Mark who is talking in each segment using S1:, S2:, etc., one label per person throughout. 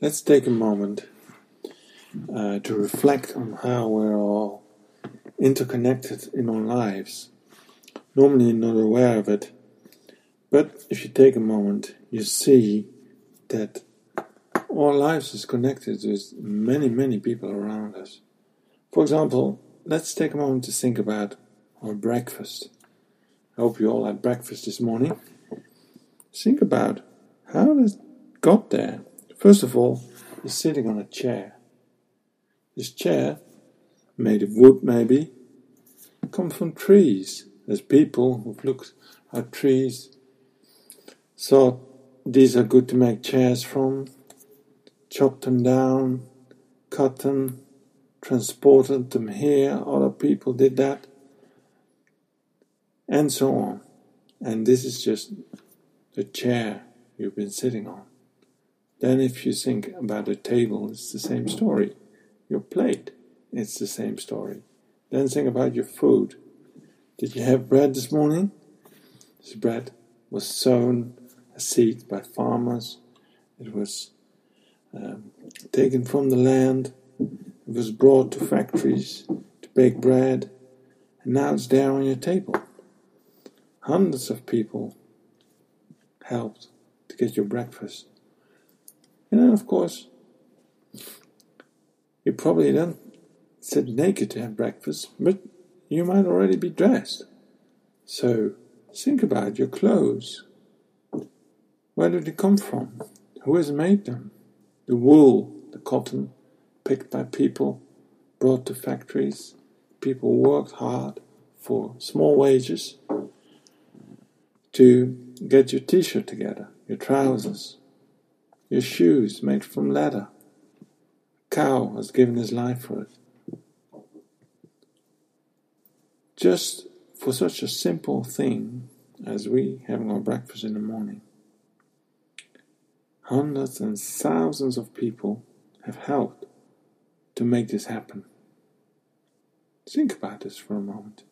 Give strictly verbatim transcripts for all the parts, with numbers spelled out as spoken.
S1: let's take a moment uh, to reflect on how we're all interconnected in our lives. Normally you're not aware of it, but if you take a moment, you see that our lives is connected with many, many people around us. For example, let's take a moment to think about our breakfast. I hope you all had breakfast this morning. Think about how it got there. First of all, you're sitting on a chair. This chair, made of wood maybe, comes from trees. There's people who've looked at trees, thought these are good to make chairs from, chopped them down, cut them, transported them here, other people did that, and so on. And this is just the chair you've been sitting on. Then if you think about a table, it's the same story. Your plate, it's the same story. Then think about your food. Did you have bread this morning? This bread was sown a seed by farmers. It was um, taken from the land. It was brought to factories to bake bread. And now it's there on your table. Hundreds of people helped to get your breakfast. And then, of course, you probably don't sit naked to have breakfast, but you might already be dressed. So think about your clothes. Where do they come from? Who has made them? The wool, the cotton, picked by people, brought to factories. People worked hard for small wages to get your t-shirt together, your trousers, your shoes made from leather. A cow has given his life for it. Just for such a simple thing as we having our breakfast in the morning. Hundreds and thousands of people have helped to make this happen. Think about this for a moment.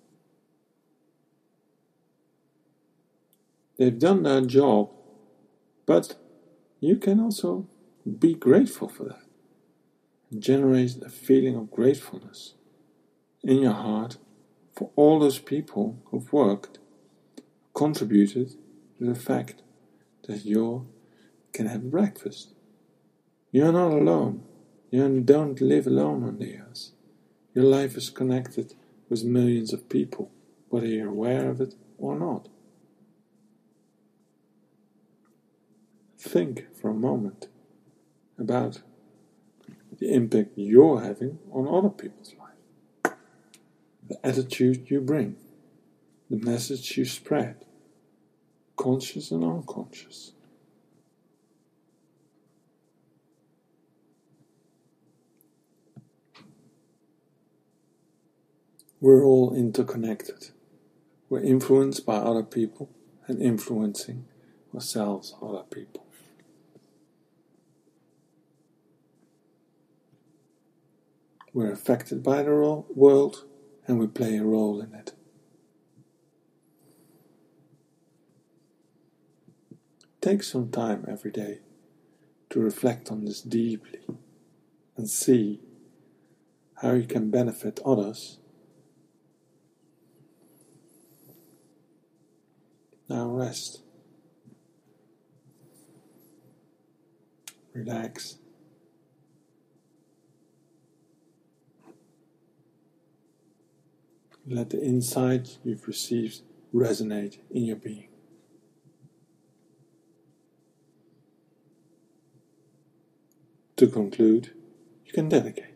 S1: They've done their job, but you can also be grateful for that. And generate a feeling of gratefulness in your heart for all those people who've worked, contributed to the fact that you can have breakfast. You're not alone. You don't live alone on the earth. Your life is connected with millions of people, whether you're aware of it or not. Think for a moment about the impact you're having on other people's life. The attitude you bring, the message you spread, conscious and unconscious. We're all interconnected. We're influenced by other people and influencing ourselves, other people. We're affected by the ro- world and we play a role in it. Take some time every day to reflect on this deeply and see how you can benefit others. Now rest. Relax. Let the insight you've received resonate in your being. To conclude, you can dedicate.